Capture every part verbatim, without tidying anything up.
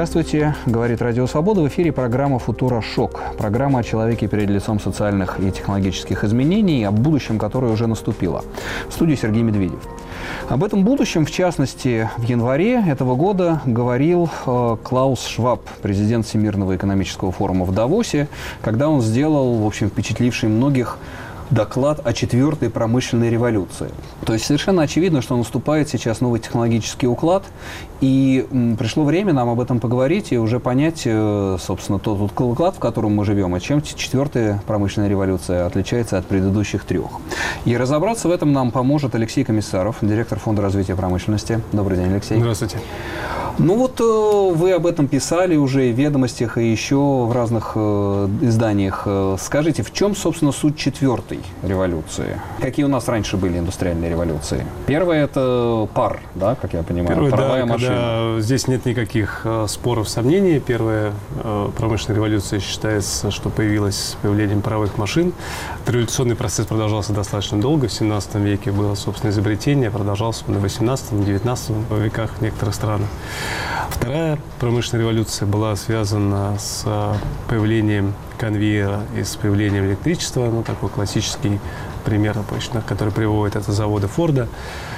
Здравствуйте, говорит Радио Свобода. В эфире программа «Футура Шок». Программа о человеке перед лицом социальных и технологических изменений, о будущем, которое уже наступило. В студии Сергей Медведев. Об этом будущем, в частности, в январе этого года говорил э, Клаус Шваб, президент Всемирного экономического форума в Давосе, когда он сделал, в общем, впечатливший многих доклад о четвертой промышленной революции. То есть совершенно очевидно, что наступает сейчас новый технологический уклад, и м, пришло время нам об этом поговорить и уже понять, э, собственно, тот, тот уклад, в котором мы живем, и чем четвертая промышленная революция отличается от предыдущих трех. И разобраться в этом нам поможет Алексей Комиссаров, директор Фонда развития промышленности. Добрый день, Алексей. Здравствуйте. Ну вот э, вы об этом писали уже и в «Ведомостях», и еще в разных э, изданиях. Э, скажите, в чем, собственно, суть четвертой революции? Какие у нас раньше были индустриальные революции? Первая – это пар, да, как я понимаю, Первая, паровая да, машина. когда здесь нет никаких э, споров, сомнений. Первая э, промышленная революция считается, что появилась с появлением паровых машин. Революционный процесс продолжался достаточно долго. В семнадцатом веке было, собственно, изобретение, продолжался на восемнадцатом, девятнадцатом веках в некоторых странах. Вторая промышленная революция была связана с появлением конвейера и с появлением электричества. Ну, такой классический пример, который приводит это заводы Форда.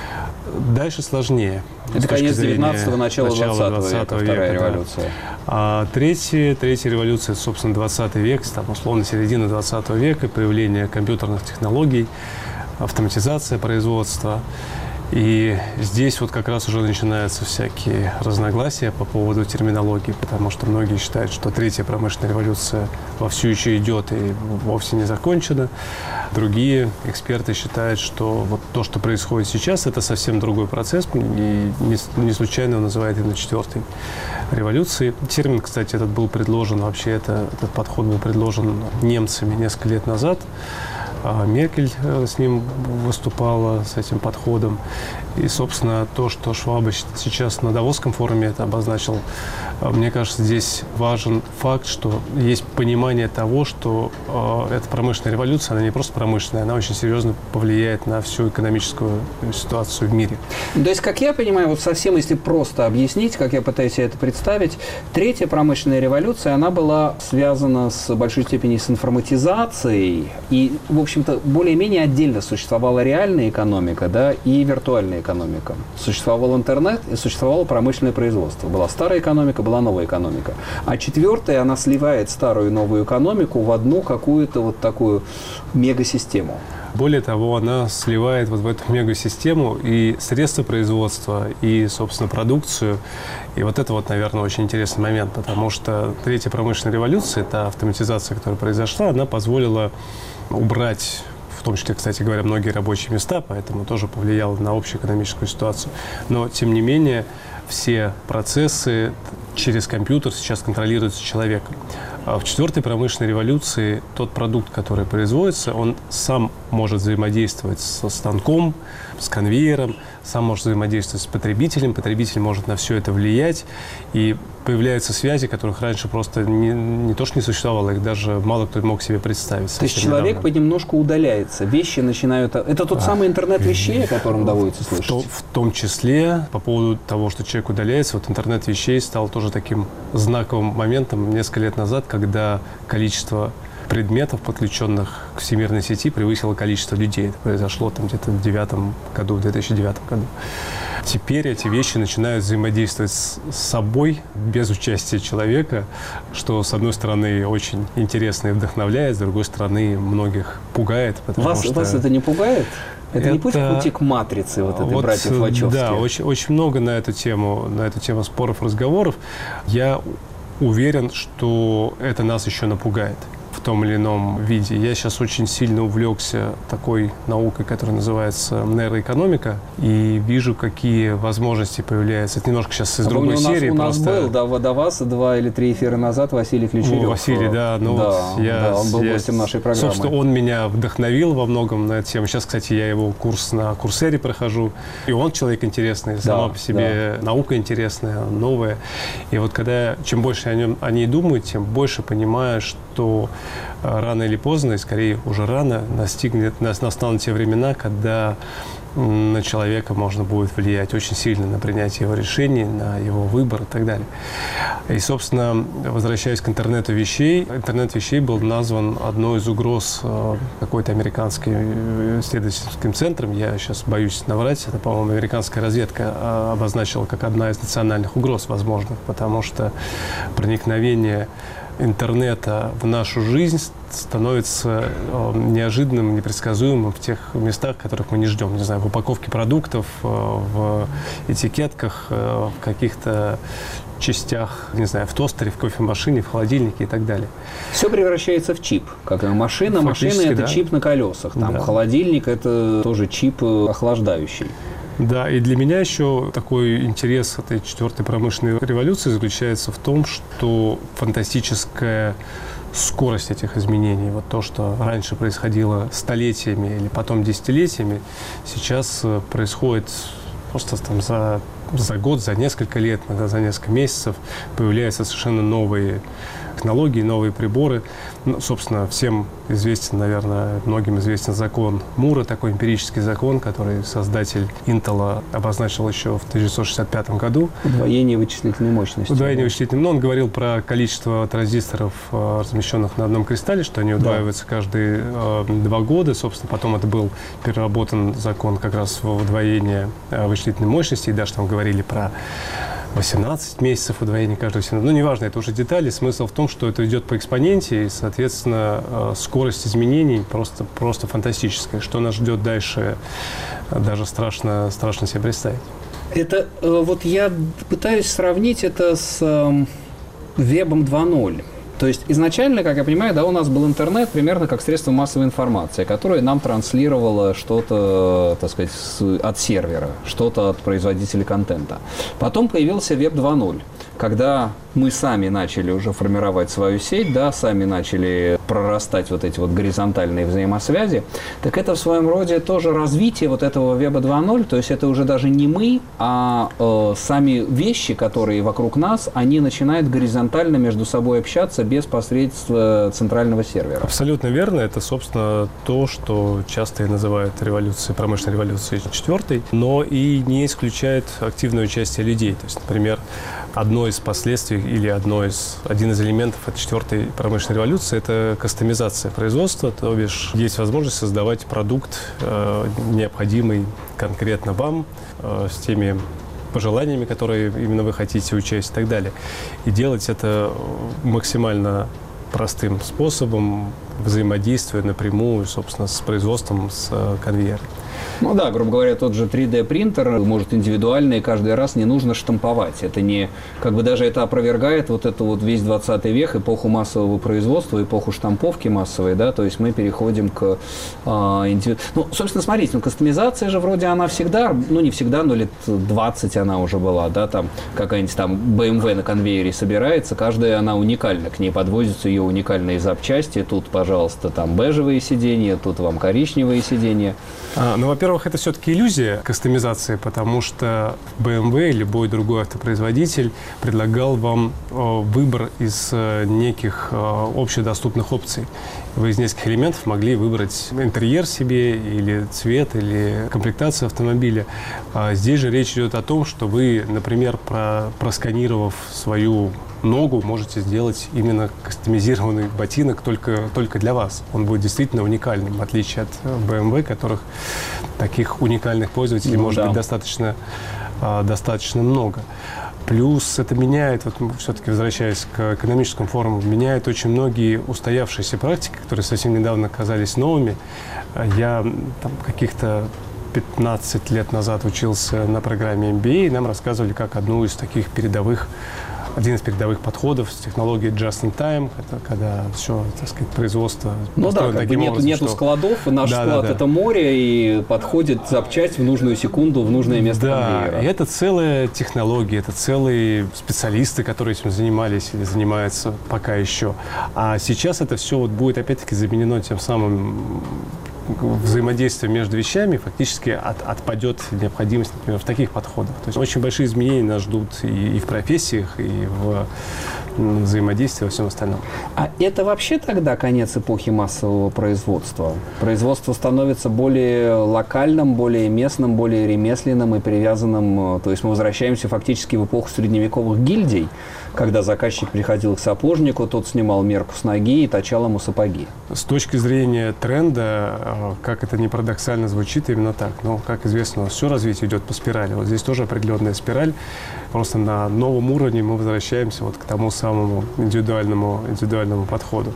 Дальше сложнее. Это конец девятнадцатого, начало двадцатого века, вторая века, революция. Да. А третья, третья революция, собственно, двадцатый век, там, условно, середина двадцатого века, появление компьютерных технологий, автоматизация производства. И здесь вот как раз уже начинаются всякие разногласия по поводу терминологии, потому что многие считают, что третья промышленная революция вовсю еще идет и вовсе не закончена. Другие эксперты считают, что вот то, что происходит сейчас, это совсем другой процесс, и не, не случайно он называют именно четвертой революцией. Термин, кстати, этот был предложен, вообще это, этот подход был предложен немцами несколько лет назад. Меркель с ним выступала, с этим подходом. И, собственно, то, что Шваб сейчас на Давосском форуме это обозначил, мне кажется, здесь важен факт, что есть понимание того, что э, эта промышленная революция, она не просто промышленная, она очень серьезно повлияет на всю экономическую ситуацию в мире. То есть, как я понимаю, вот совсем если просто объяснить, как я пытаюсь себе это представить, третья промышленная революция, она была связана с большой степенью с информатизацией, и, в общем-то, более-менее отдельно существовала реальная экономика, да, и виртуальная экономика. Существовал интернет и существовало промышленное производство. Была старая экономика, была новая экономика. А четвертая, она сливает старую и новую экономику в одну какую-то вот такую мегасистему. Более того, она сливает вот в эту мегасистему и средства производства, и, собственно, продукцию. И вот это вот, наверное, очень интересный момент, потому что третья промышленная революция, та автоматизация, которая произошла, она позволила убрать, в том числе, кстати говоря, многие рабочие места, поэтому тоже повлияло на общую экономическую ситуацию. Но, тем не менее, все процессы через компьютер сейчас контролируются человеком. А в четвертой промышленной революции тот продукт, который производится, он сам может взаимодействовать со станком, с конвейером, сам может взаимодействовать с потребителем, потребитель может на все это влиять, и появляются связи, которых раньше просто не, не то, что не существовало, их даже мало кто мог себе представить. То есть человек недавно понемножку удаляется, вещи начинают... Это тот самый интернет вещей, о котором доводится слышать? В, в том числе, по поводу того, что человек удаляется, вот интернет вещей стал тоже таким знаковым моментом несколько лет назад, когда количество предметов, подключенных к всемирной сети, превысило количество людей. Это произошло там где-то в девятом году, в две тысячи девятом году. Теперь эти вещи начинают взаимодействовать с собой без участия человека, что, с одной стороны, очень интересно и вдохновляет, с другой стороны, многих пугает. Вас, что... вас это не пугает? Это, это не путь к пути к матрице вот этой вот, братьев Вачовски? Да, очень, очень много на эту тему, на эту тему споров, разговоров. Я уверен, что это нас еще напугает в том или ином виде. Я сейчас очень сильно увлекся такой наукой, которая называется нейроэкономика, и вижу, какие возможности появляются. Это немножко сейчас из а другой у нас, серии. У нас просто... был до, до вас два или три эфира назад Василий Ключерев. О, Василий, да. Ну, да, вот я, да, он был я, гостем нашей программы. Собственно, он меня вдохновил во многом на эту тему. Сейчас, кстати, я его курс на Курсере прохожу. И он человек интересный, да, сама по себе да. наука интересная, новая. И вот когда чем больше я о нем, о ней думаю, тем больше понимаю, что что рано или поздно, и скорее уже рано, настигнет, настанут те времена, когда на человека можно будет влиять очень сильно на принятие его решений, на его выбор и так далее. И, собственно, возвращаясь к интернету вещей, интернет вещей был назван одной из угроз какой-то американским исследовательским центром. Я сейчас боюсь наврать. Это, по-моему, американская разведка обозначила как одна из национальных угроз возможных, потому что проникновение интернета в нашу жизнь становится неожиданным, непредсказуемым в тех местах, которых мы не ждем. Не знаю, в упаковке продуктов, в этикетках, в каких-то частях, не знаю, в тостере, в кофемашине, в холодильнике и так далее. Все превращается в чип. Как машина, машина – это да. чип на колесах. Там Да. холодильник – это тоже чип охлаждающий. Да, и для меня еще такой интерес этой четвертой промышленной революции заключается в том, что фантастическая скорость этих изменений, вот то, что раньше происходило столетиями или потом десятилетиями, сейчас происходит просто там за, за год, за несколько лет, иногда за несколько месяцев появляются совершенно новые технологии, новые приборы. Ну, собственно, всем известен, наверное, многим известен закон Мура, такой эмпирический закон, который создатель Intel обозначил еще в тысяча девятьсот шестьдесят пятом году. Удвоение вычислительной мощности. Удвоение вычислительной. Но он говорил про количество транзисторов, размещенных на одном кристалле, что они удваиваются да. каждые э, два года. Собственно, потом это был переработан закон как раз в удвоение вычислительной мощности. И даже там говорили про восемнадцать месяцев удвоения каждого семнадцать. Ну, неважно, это уже детали. Смысл в том, что это идет по экспоненте, и, соответственно, скорость изменений просто, просто фантастическая. Что нас ждет дальше, даже страшно, страшно себе представить. Это вот я пытаюсь сравнить это с э, вебом два ноль. То есть изначально, как я понимаю, да, у нас был интернет примерно как средство массовой информации, которое нам транслировало что-то, так сказать, с, от сервера, что-то от производителя контента. Потом появился веб два ноль, когда мы сами начали уже формировать свою сеть, да, сами начали прорастать вот эти вот горизонтальные взаимосвязи, так это в своем роде тоже развитие вот этого веба два ноль, то есть это уже даже не мы, а э, сами вещи, которые вокруг нас, они начинают горизонтально между собой общаться без посредства центрального сервера. Абсолютно верно. Это, собственно, то, что часто и называют революцией, промышленной революцией четвертой, но и не исключает активное участие людей. То есть, например, одно из последствий или одно из, один из элементов этой четвертой промышленной революции – это кастомизация производства, то бишь есть возможность создавать продукт, э, необходимый конкретно вам, э, с теми пожеланиями, которые именно вы хотите учесть и так далее. И делать это максимально простым способом, взаимодействуя напрямую, собственно, с производством, с конвейером. Ну да, грубо говоря, тот же три дэ принтер может индивидуально, и каждый раз не нужно штамповать. Это не, как бы даже это опровергает вот это вот весь двадцатый век, эпоху массового производства, эпоху штамповки массовой, да, то есть мы переходим к а, индивиду... Ну, собственно, смотрите, ну, кастомизация же вроде она всегда, ну, не всегда, но лет двадцать она уже была, да, там какая-нибудь там бэ эм вэ на конвейере собирается, каждая она уникальна, к ней подвозятся ее уникальные запчасти, тут, пожалуйста, там бежевые сиденья, тут вам коричневые сиденья. А, ну, во-первых, это все-таки иллюзия кастомизации, потому что бэ эм вэ или любой другой автопроизводитель предлагал вам э, выбор из э, неких э, общедоступных опций. Вы из нескольких элементов могли выбрать интерьер себе, или цвет, или комплектацию автомобиля. А здесь же речь идет о том, что вы, например, про, просканировав свою ногу, можете сделать именно кастомизированный ботинок только, только для вас. Он будет действительно уникальным, в отличие от бэ эм вэ, которых таких уникальных пользователей ну, может да. быть достаточно, а, достаточно много. Плюс это меняет, вот все-таки возвращаясь к экономическому форуму, меняет очень многие устоявшиеся практики, которые совсем недавно казались новыми. Я там, каких-то пятнадцать лет назад учился на программе эм би эй, и нам рассказывали, как одну из таких передовых Один из передовых подходов с технологией just-in-time, это когда все, так сказать, производство... Ну да, как бы нет, образом, нету что... складов, и наш да, склад да, да. это море, и подходит запчасть в нужную секунду, в нужное место да, конвейера. И это целая технология, это целые специалисты, которые этим занимались или занимаются пока еще. А сейчас это все вот будет опять-таки заменено тем самым взаимодействие между вещами, фактически от, отпадет необходимость, например, в таких подходах. То есть очень большие изменения нас ждут и, и в профессиях, и в, взаимодействия во всем остальном. А это вообще тогда конец эпохи массового производства? Производство становится более локальным, более местным, более ремесленным и привязанным. То есть мы возвращаемся фактически в эпоху средневековых гильдий, когда заказчик приходил к сапожнику, тот снимал мерку с ноги и точал ему сапоги. С точки зрения тренда, как это ни парадоксально звучит, именно так. Но, как известно, все развитие идет по спирали. Вот здесь тоже определенная спираль. Просто на новом уровне мы возвращаемся вот к тому самому индивидуальному, индивидуальному подходу.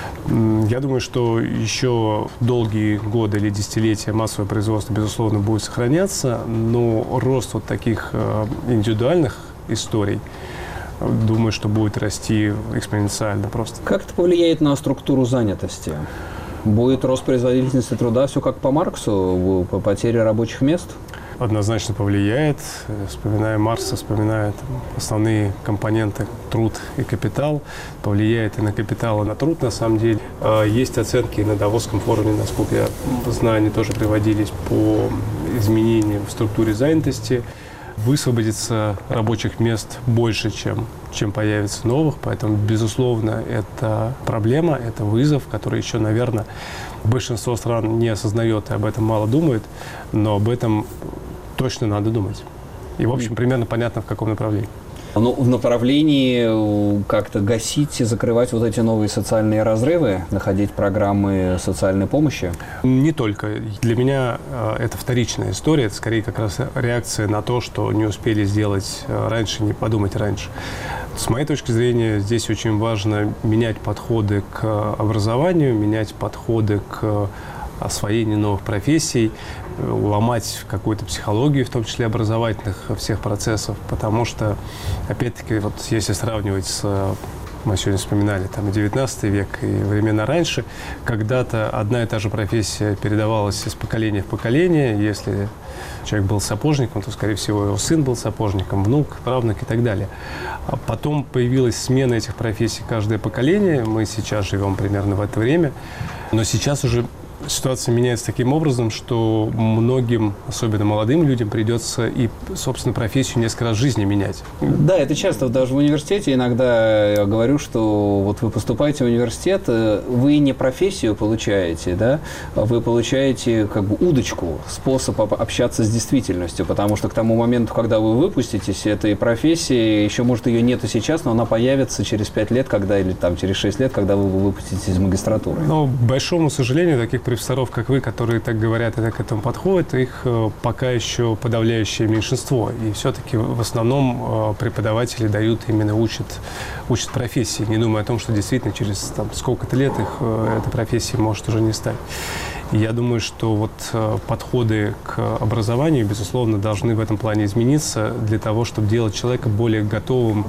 Я думаю, что еще долгие годы или десятилетия массовое производство, безусловно, будет сохраняться, но рост вот таких индивидуальных историй, думаю, что будет расти экспоненциально просто. Как это повлияет на структуру занятости? Будет рост производительности труда, все как по Марксу, по потере рабочих мест? Однозначно повлияет. Вспоминая Маркса, вспоминая там, основные компоненты труд и капитал, повлияет и на капитал, и на труд на самом деле. Есть оценки на Давосском форуме, насколько я знаю, они тоже приводились по изменениям в структуре занятости. Высвободится рабочих мест больше, чем, чем появится новых, поэтому, безусловно, это проблема, это вызов, который еще, наверное, большинство стран не осознает и об этом мало думает, но об этом точно надо думать. И, в общем, примерно понятно, в каком направлении. Ну, в направлении как-то гасить и закрывать вот эти новые социальные разрывы, находить программы социальной помощи? Не только. Для меня это вторичная история. Это скорее как раз реакция на то, что не успели сделать раньше, не подумать раньше. С моей точки зрения, здесь очень важно менять подходы к образованию, менять подходы к освоению новых профессий, ломать какую-то психологию, в том числе образовательных всех процессов, потому что, опять-таки, вот если сравнивать с, мы сегодня вспоминали, там, девятнадцатый век и времена раньше, когда-то одна и та же профессия передавалась из поколения в поколение. Если человек был сапожником, то, скорее всего, его сын был сапожником, внук, правнук и так далее. А потом появилась смена этих профессий каждое поколение. Мы сейчас живем примерно в это время, но сейчас уже ситуация меняется таким образом, что многим, особенно молодым людям, придется и, собственно, профессию несколько раз в жизни менять. Да, это часто. Даже в университете иногда я говорю, что вот вы поступаете в университет, вы не профессию получаете, да, вы получаете как бы удочку, способ общаться с действительностью, потому что к тому моменту, когда вы выпуститесь, этой профессии, еще, может, ее нету сейчас, но она появится через пять лет, когда, или там через шесть лет, когда вы выпуститесь из магистратуры. Но, к большому сожалению, таких профессоров, как вы, которые так говорят и так к этому подходят, их пока еще подавляющее меньшинство. И все-таки в основном преподаватели дают, именно учат, учат профессии, не думая о том, что действительно через там, сколько-то лет их эта профессия может уже не стать. И я думаю, что вот подходы к образованию, безусловно, должны в этом плане измениться для того, чтобы делать человека более готовым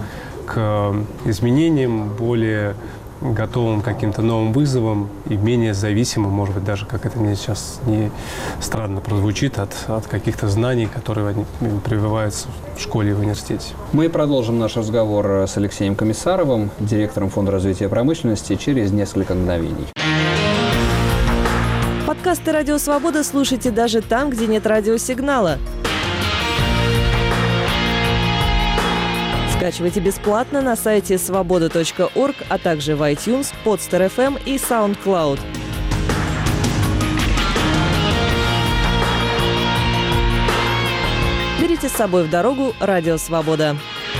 к изменениям, более готовым к каким-то новым вызовам и менее зависимым, может быть, даже, как это мне сейчас не странно прозвучит, от, от каких-то знаний, которые они прививаются в школе и в университете. Мы продолжим наш разговор с Алексеем Комиссаровым, директором Фонда развития промышленности, через несколько мгновений. Подкасты «Радио Свобода» слушайте даже там, где нет радиосигнала. Скачивайте бесплатно на сайте свобода точка орг, а также в iTunes, Podster эф эм и SoundCloud. Берите с собой в дорогу «Радио Свобода».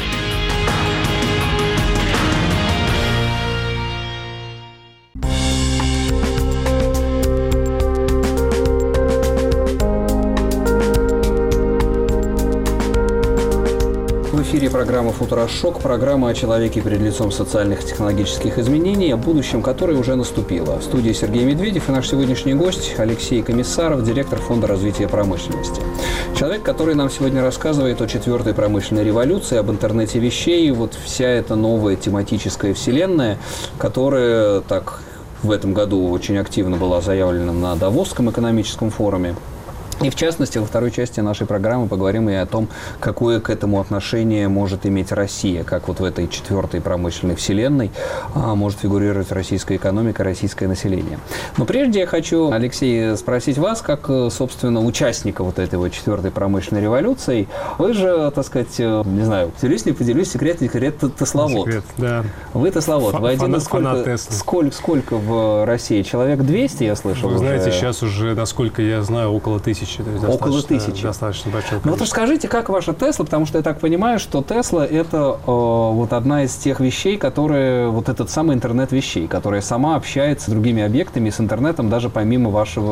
В эфире программа «Футурошок», программа о человеке перед лицом социальных и технологических изменений, о будущем, которое уже наступило. В студии Сергей Медведев и наш сегодняшний гость Алексей Комиссаров, директор Фонда развития промышленности. Человек, который нам сегодня рассказывает о четвертой промышленной революции, об интернете вещей, вот вся эта новая тематическая вселенная, которая так в этом году очень активно была заявлена на Давосском экономическом форуме. И в частности, во второй части нашей программы поговорим и о том, какое к этому отношение может иметь Россия, как вот в этой четвертой промышленной вселенной а, может фигурировать российская экономика, российское население. Но прежде я хочу, Алексей, спросить вас, как, собственно, участника вот этой вот четвертой промышленной революции. Вы же, так сказать, не знаю, поделюсь, не поделюсь, секрет, не секрет, тесловод. Секрет, да. Вы тесловод. Вы один из сколько, сколько, сколько в России? Человек двести, я слышал. Вы знаете, уже. Сейчас уже, насколько я знаю, около тысячи. То есть около тысячи. Достаточно большое количество. Ну вот расскажите, как ваша Тесла, потому что я так понимаю, что Тесла – это э, вот одна из тех вещей, которые, вот этот самый интернет вещей, которая сама общается с другими объектами, с интернетом, даже помимо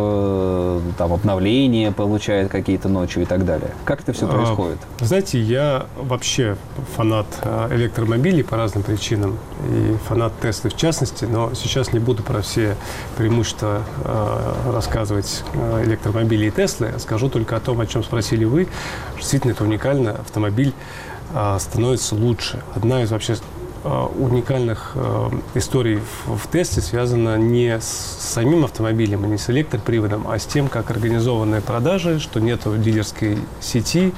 вашего там, обновления, получает какие-то ночью и так далее. Как это все происходит? А, знаете, я вообще фанат электромобилей по разным причинам, и фанат Теслы в частности, но сейчас не буду про все преимущества э, рассказывать электромобилей и Теслы, скажу только о том, о чем спросили вы. Действительно, это уникально. Автомобиль а, становится лучше. Одна из вообще а, уникальных а, историй в, в Тесле связана не с самим автомобилем, не с электроприводом, а с тем, как организованы продажи, что нет дилерской сети,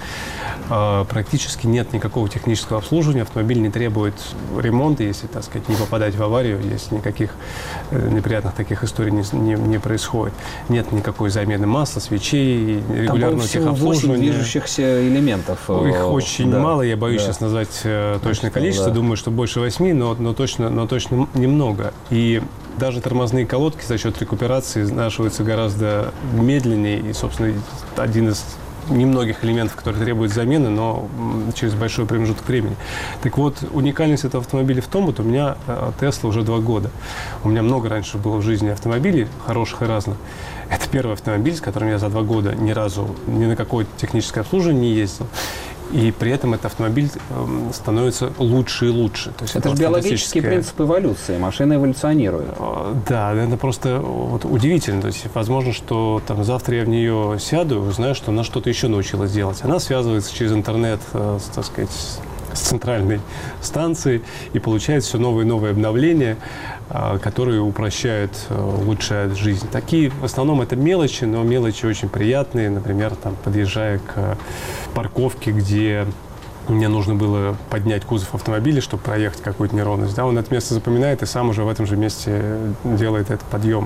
а, практически нет никакого технического обслуживания, автомобиль не требует ремонта, если, так сказать, не попадать в аварию, если никаких э, неприятных таких историй не, не, не происходит. Нет никакой замены масла, свечей, регулярного техобслуживания. восемь движущихся элементов. Их очень да, мало, я боюсь да. сейчас назвать э, точное что, количество, да. думаю, что больше восьми, но, но, точно, но точно немного. И даже тормозные колодки за счет рекуперации изнашиваются гораздо медленнее, и, собственно, один из немногих элементов, которые требуют замены, но через большой промежуток времени. Так вот, уникальность этого автомобиля в том, вот у меня Тесла уже два года. У меня много раньше было в жизни автомобилей, хороших и разных. Это первый автомобиль, с которым я за два года ни разу ни на какое техническое обслуживание не ездил. И при этом этот автомобиль э, становится лучше и лучше. То есть это же биологический принцип эволюции. Машина эволюционирует. Да, это просто вот удивительно. То есть, возможно, что там, завтра я в нее сяду и узнаю, что она что-то еще научилась делать. Она связывается через интернет, э, с, так сказать, с центральной станцией и получает все новые и новые обновления, э, которые упрощают, э, улучшают жизнь. Такие, в основном, это мелочи, но мелочи очень приятные. Например, там, подъезжая к парковке, где мне нужно было поднять кузов автомобиля, чтобы проехать какую-то неровность. Да, он это место запоминает и сам уже в этом же месте делает этот подъем.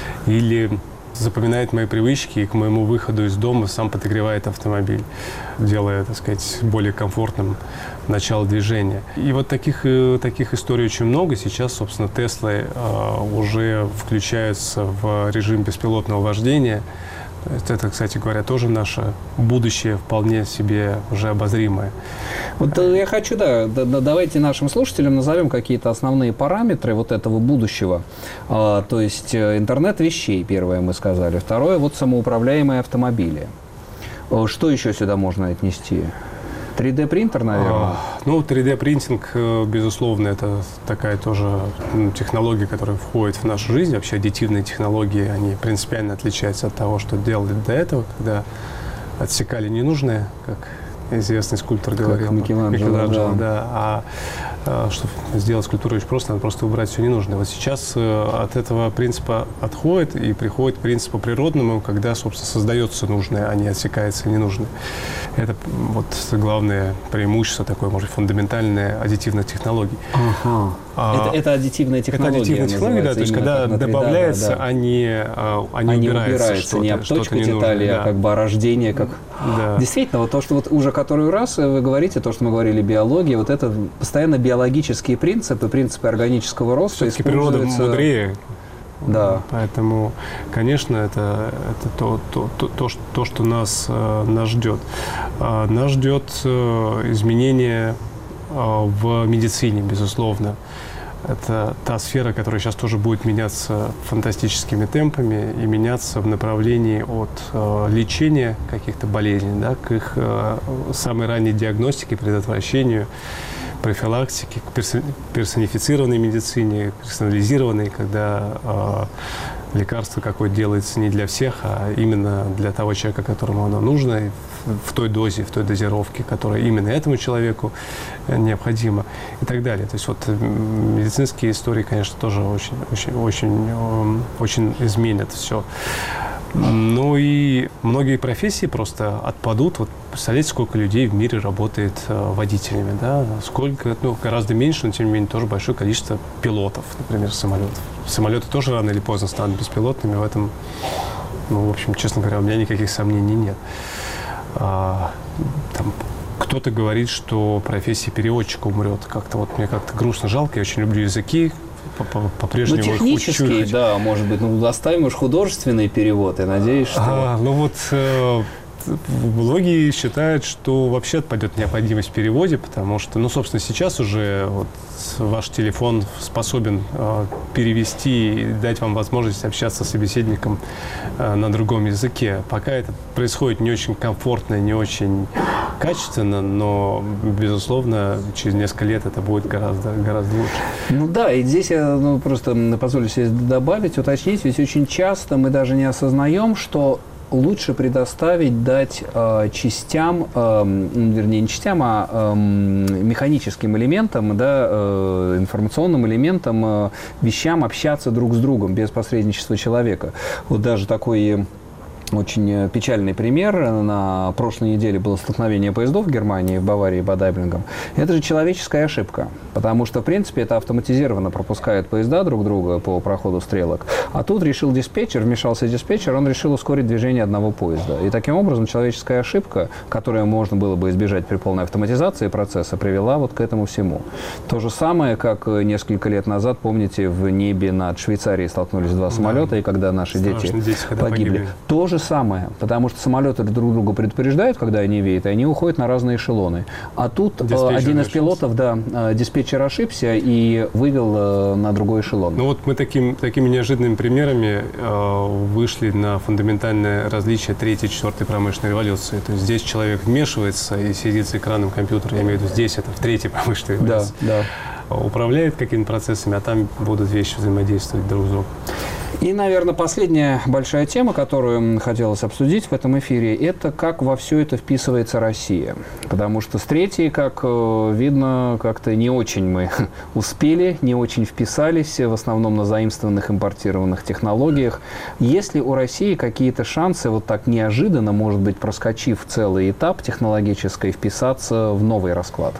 Или запоминает мои привычки и к моему выходу из дома сам подогревает автомобиль, делая, так сказать, более комфортным начало движения. И вот таких, таких историй очень много. Сейчас, собственно, Теслы э, уже включаются в режим беспилотного вождения. Это, кстати говоря, тоже наше будущее вполне себе уже обозримое. Вот я хочу, да, да, давайте нашим слушателям назовем какие-то основные параметры вот этого будущего. А, то есть интернет вещей, первое мы сказали. Второе, вот самоуправляемые автомобили. Что еще сюда можно отнести? три дэ принтер, наверное? А, ну, три дэ принтинг, безусловно, это такая тоже технология, которая входит в нашу жизнь. Вообще аддитивные технологии, они принципиально отличаются от того, что делали до этого, когда отсекали ненужное, как известный скульптор как говорил. Микеланджело, Микеланджело, да. да. А, а чтобы сделать скульптуру очень просто, надо просто убрать все ненужное. Вот сейчас от этого принципа отходит и приходит к принципу природному, когда, собственно, создается нужное, а не отсекается ненужное. Это вот главное преимущество такое, может, фундаментальное аддитивных технологий. Ага. А, это, это аддитивная технология. Это аддитивная технология, да, то есть когда добавляется, да, да. а не, а, а не Они убирается, убираются, не обточка детали, да. а как бы рождение, как... Да. Действительно, вот то, что вот уже который раз вы говорите, то, что мы говорили биология, вот это постоянно биологические принципы, принципы органического роста. Все-таки природа мудрее. Да. Поэтому, конечно, это, это то, то, то, то, что, то, что нас, э, нас ждет. Э, нас ждет э, изменение э, в медицине, безусловно. Это та сфера, которая сейчас тоже будет меняться фантастическими темпами и меняться в направлении от э, лечения каких-то болезней, да, к их э, самой ранней диагностике, предотвращению, профилактике, к персонифицированной медицине, персонализированной, когда э, лекарство какое-то делается не для всех, а именно для того человека, которому оно нужно, и в, в той дозе, в той дозировке, которая именно этому человеку необходима, и так далее. То есть вот медицинские истории, конечно, тоже очень, очень, очень, очень изменят все. Ну и многие профессии просто отпадут. Вот представляете, сколько людей в мире работает э, водителями, да? Сколько, ну, гораздо меньше, но тем не менее тоже большое количество пилотов, например, самолетов. Самолеты тоже рано или поздно станут беспилотными. В этом, ну, в общем, честно говоря, у меня никаких сомнений нет. А, там, кто-то говорит, что профессия переводчика умрет. Как-то вот мне как-то грустно, жалко. Я очень люблю языки. По-прежнему ну, технический, учу. Да, может быть. Ну, оставим уж художественный перевод, и надеюсь, что... А, ну вот э, многие считают, что вообще отпадет необходимость в переводе, потому что, ну, собственно, сейчас уже вот ваш телефон способен э, перевести и дать вам возможность общаться с собеседником э, на другом языке. Пока это происходит не очень комфортно, не очень качественно, но, безусловно, через несколько лет это будет гораздо, гораздо лучше. Ну да, и здесь я ну, просто позволю себе добавить, уточнить, ведь очень часто мы даже не осознаем, что лучше предоставить, дать э, частям, э, вернее, не частям, а э, механическим элементам, да, э, информационным элементам, э, вещам общаться друг с другом без посредничества человека. Вот даже такой... Очень печальный пример. На прошлой неделе было столкновение поездов в Германии, в Баварии, Бад Айблингом. Это же человеческая ошибка, потому что, в принципе, это автоматизированно пропускает поезда друг друга по проходу стрелок. А тут решил диспетчер, вмешался диспетчер, он решил ускорить движение одного поезда. И таким образом человеческая ошибка, которую можно было бы избежать при полной автоматизации процесса, привела вот к этому всему. То же самое, как несколько лет назад, помните, в небе над Швейцарией столкнулись два самолета, да. И когда наши дети, дети когда погибли. погибли. То же самое, потому что самолеты друг друга предупреждают, когда они веют, и они уходят на разные эшелоны. А тут диспетчер один из пилотов, да, диспетчер ошибся и вывел на другой эшелон. Ну вот мы таким, такими неожиданными примерами э, вышли на фундаментальное различие третьей и четвертой промышленной революции. То есть здесь человек вмешивается и сидит с экраном компьютера, я имею в виду здесь, это в третьей промышленной революции. Да, да. Управляет какими-то процессами, а там будут вещи взаимодействовать друг с другом. И, наверное, последняя большая тема, которую хотелось обсудить в этом эфире, это как во все это вписывается Россия. Потому что с третьей, как видно, как-то не очень мы успели, не очень вписались, в основном на заимствованных, импортированных технологиях. Есть ли у России какие-то шансы, вот так неожиданно, может быть, проскочив целый этап технологический, вписаться в новый расклад?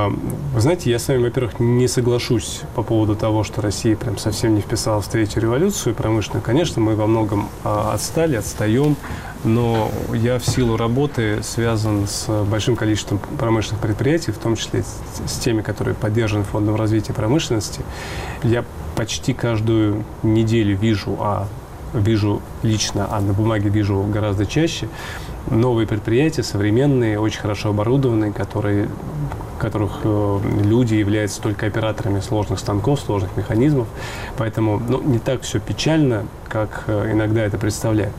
Вы знаете, я с вами, во-первых, не соглашусь по поводу того, что Россия прям совсем не вписалась в третью революцию промышленную. Конечно, мы во многом отстали, отстаем, но я в силу работы связан с большим количеством промышленных предприятий, в том числе с теми, которые поддержаны Фондом развития промышленности. Я почти каждую неделю вижу, а вижу лично, а на бумаге вижу гораздо чаще, новые предприятия, современные, очень хорошо оборудованные, которые... в которых э, люди являются только операторами сложных станков, сложных механизмов. Поэтому ну, не так все печально, как э, иногда это представляют.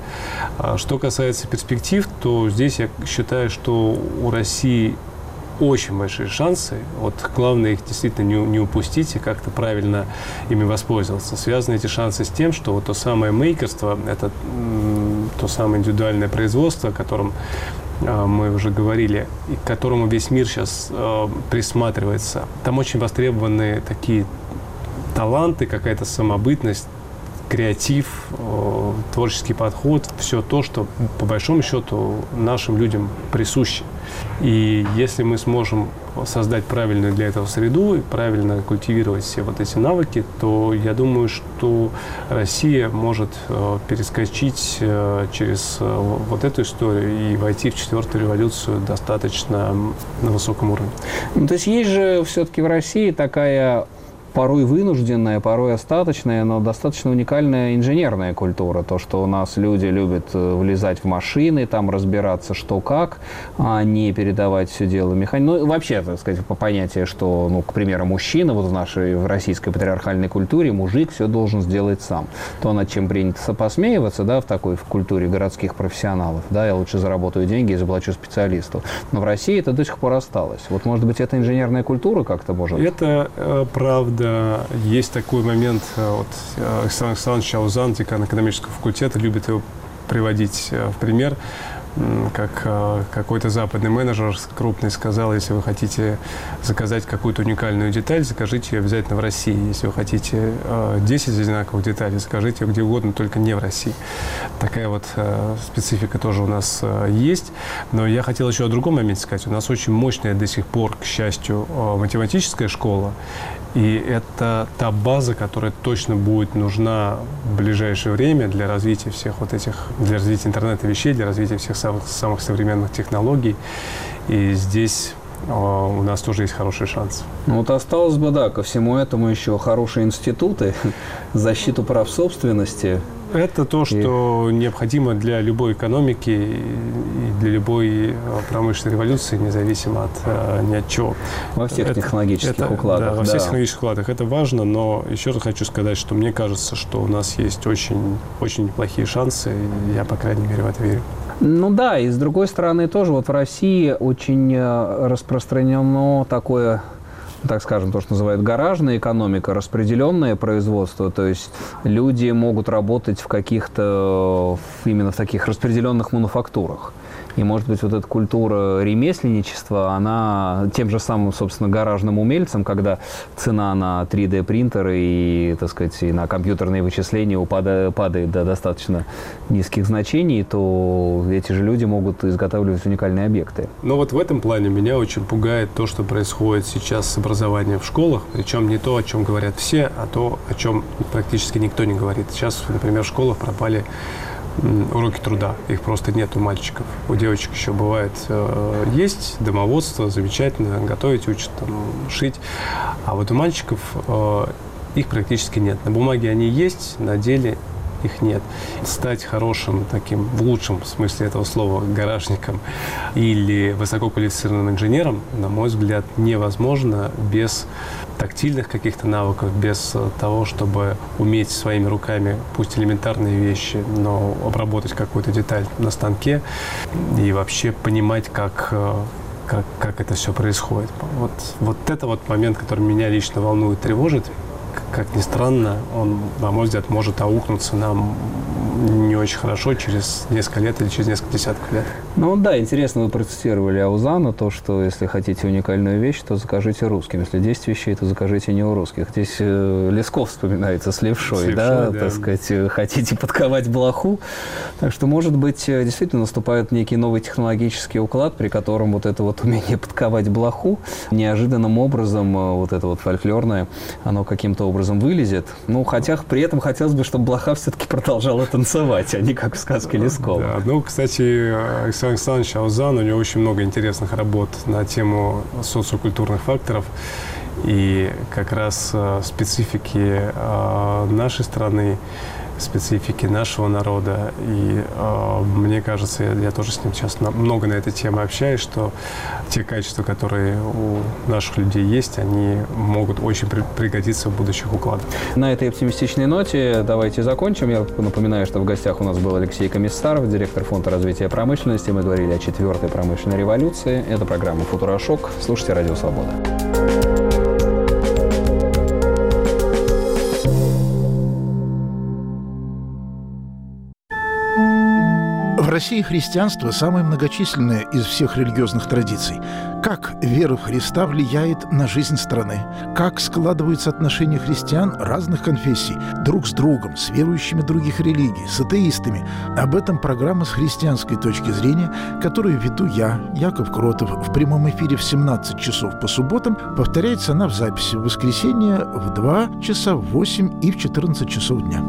А что касается перспектив, то здесь я считаю, что у России очень большие шансы. Вот главное их действительно не, не упустить и как-то правильно ими воспользоваться. Связаны эти шансы с тем, что вот то самое мейкерство, это м, то самое индивидуальное производство, о котором мы уже говорили, и к которому весь мир сейчас э, присматривается. Там очень востребованы такие таланты, какая-то самобытность, креатив, э, творческий подход, все то, что по большому счету нашим людям присуще. И если мы сможем создать правильную для этого среду и правильно культивировать все вот эти навыки, то я думаю, что Россия может э, перескочить э, через э, вот эту историю и войти в четвертую революцию достаточно на высоком уровне. Ну, то есть есть же все-таки в России такая порой вынужденная, порой остаточная, но достаточно уникальная инженерная культура. То, что у нас люди любят влезать в машины, там разбираться, что как, а не передавать все дело механику. Ну, вообще, так сказать, по понятию, что, ну, к примеру, мужчина, вот в нашей в российской патриархальной культуре, мужик все должен сделать сам. То, над чем принято посмеиваться, да, в такой в культуре городских профессионалов, да, я лучше заработаю деньги и заплачу специалисту. Но в России это до сих пор осталось. Вот, может быть, это инженерная культура как-то может? Это э, правда. Есть такой момент, вот Александр Александрович Аузан, декан экономического факультета, любит его приводить в пример. как какой-то западный менеджер крупный сказал, если вы хотите заказать какую-то уникальную деталь, закажите ее обязательно в России. Если вы хотите десять одинаковых деталей, закажите ее где угодно, только не в России. Такая вот специфика тоже у нас есть. Но я хотел еще о другом моменте сказать. У нас очень мощная до сих пор, к счастью, математическая школа. И это та база, которая точно будет нужна в ближайшее время для развития всех вот этих, для развития интернета вещей, для развития всех самых, самых современных технологий. И здесь у нас тоже есть хороший шанс. Ну вот осталось бы, да, ко всему этому еще хорошие институты, защиту прав собственности. Это то, что и... необходимо для любой экономики и для любой промышленной революции, независимо от ни от чего. Во всех это, технологических это, укладах. Да, во да. всех технологических укладах. Это важно, но еще раз хочу сказать, что мне кажется, что у нас есть очень, очень неплохие шансы, и я, по крайней мере, в это верю. Ну да, и с другой стороны тоже вот в России очень распространено такое, так скажем, то, что называют гаражная экономика, распределенное производство, то есть люди могут работать в каких-то, именно в таких распределенных мануфактурах. И, может быть, вот эта культура ремесленничества, она тем же самым, собственно, гаражным умельцам, когда цена на три дэ принтеры и, так сказать, и на компьютерные вычисления упада, падает до достаточно низких значений, то эти же люди могут изготавливать уникальные объекты. Но вот в этом плане меня очень пугает то, что происходит сейчас с образованием в школах, причем не то, о чем говорят все, а то, о чем практически никто не говорит. Сейчас, например, в школах пропали уроки труда. Их просто нет у мальчиков. У девочек еще бывает э, есть домоводство, замечательно, готовить учат, там, шить. А вот у мальчиков э, их практически нет. На бумаге они есть, на деле их нет. Стать хорошим таким, в лучшем смысле этого слова, гаражником или высококвалифицированным инженером, на мой взгляд, невозможно без тактильных каких-то навыков, без того, чтобы уметь своими руками, пусть элементарные вещи, но обработать какую-то деталь на станке и вообще понимать, как, как, как это все происходит. Вот, вот это вот момент, который меня лично волнует, тревожит. Как ни странно, он, на мой взгляд, может аукнуться нам не очень хорошо через несколько лет или через несколько десятков лет. Ну да, интересно, вы процитировали Аузана, то, что если хотите уникальную вещь, то закажите русским. Если десять вещей, то закажите не у русских. Здесь э, Лесков вспоминается с левшой, с левшой да, да, так сказать, хотите подковать блоху. Так что, может быть, действительно наступает некий новый технологический уклад, при котором вот это вот умение подковать блоху неожиданным образом, вот это вот фольклорное, оно каким-то образом вылезет. Ну, хотя при этом хотелось бы, чтобы блоха все-таки продолжала танцевать, а не как в сказке Лескова. Да, ну, кстати, Александр Александрович Аузан, у него очень много интересных работ на тему социокультурных факторов и как раз э, специфики э, нашей страны, специфики нашего народа. И э, мне кажется, я, я тоже с ним сейчас на, много на этой теме общаюсь, что те качества, которые у наших людей есть, они могут очень при, пригодиться в будущих укладах. На этой оптимистичной ноте давайте закончим. Я напоминаю, что в гостях у нас был Алексей Комиссаров, директор Фонда развития промышленности. Мы говорили о четвертой промышленной революции. Это программа «Футурошок». Слушайте «Радио Свобода». В России христианство самое многочисленное из всех религиозных традиций. Как вера в Христа влияет на жизнь страны? Как складываются отношения христиан разных конфессий друг с другом, с верующими других религий, с атеистами? Об этом программа с христианской точки зрения, которую веду я, Яков Кротов, в прямом эфире в семнадцать часов по субботам. Повторяется она в записи в воскресенье в два часа, в восемь и в четырнадцать часов дня.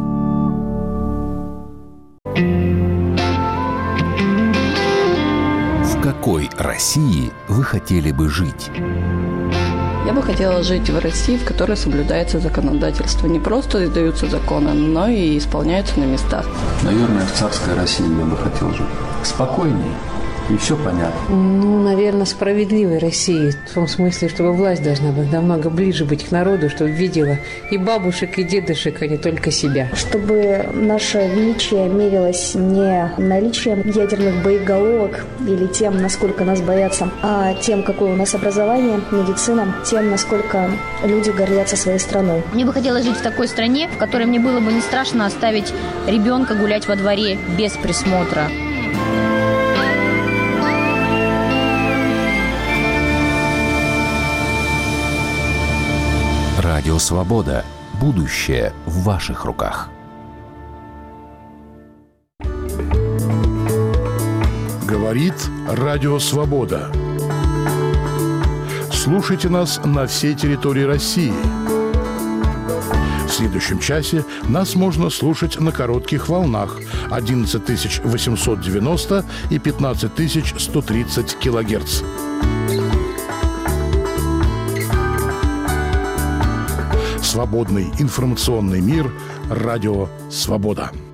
В какой России вы хотели бы жить? Я бы хотела жить в России, в которой соблюдается законодательство. Не просто издаются законы, но и исполняются на местах. Наверное, в царской России я бы хотел жить. Спокойнее. И все понятно. Ну, наверное, справедливой России. В том смысле, чтобы власть должна быть намного ближе быть к народу, чтобы видела и бабушек, и дедушек, а не только себя. Чтобы наше величие мерилось не наличием ядерных боеголовок или тем, насколько нас боятся, а тем, какое у нас образование, медицина, тем, насколько люди гордятся своей страной. Мне бы хотелось жить в такой стране, в которой мне было бы не страшно оставить ребенка гулять во дворе без присмотра. Радио «Свобода». Будущее в ваших руках. Говорит Радио «Свобода». Слушайте нас на всей территории России. В следующем часе нас можно слушать на коротких волнах одиннадцать тысяч восемьсот девяносто и пятнадцать тысяч сто тридцать килогерц. Свободный информационный мир. Радио «Свобода».